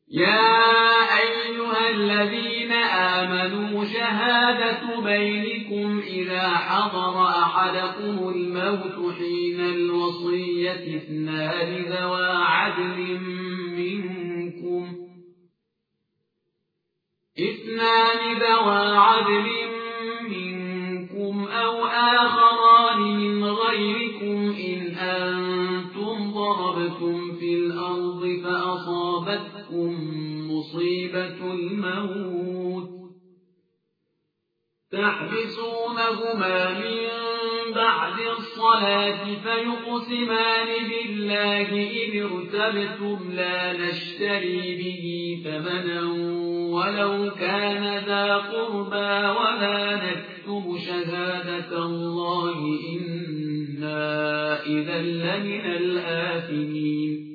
يا أيها الذين آمنوا شهادة بينكم إذا حضر أحدكم الموت حين الوصية اثنان ذوى عدل منكم أو آخران من غيركم إن أنتم ضربتم في الأرض فأصابتكم مصيبة الموت تحبسونهما من بعد الصلاة فيقسمان بالله إن ارتبتم لا نشتري به ثمنا ولو كان ذا قربى ولا نكتم شهادة الله إنا إذا لمن الآثمين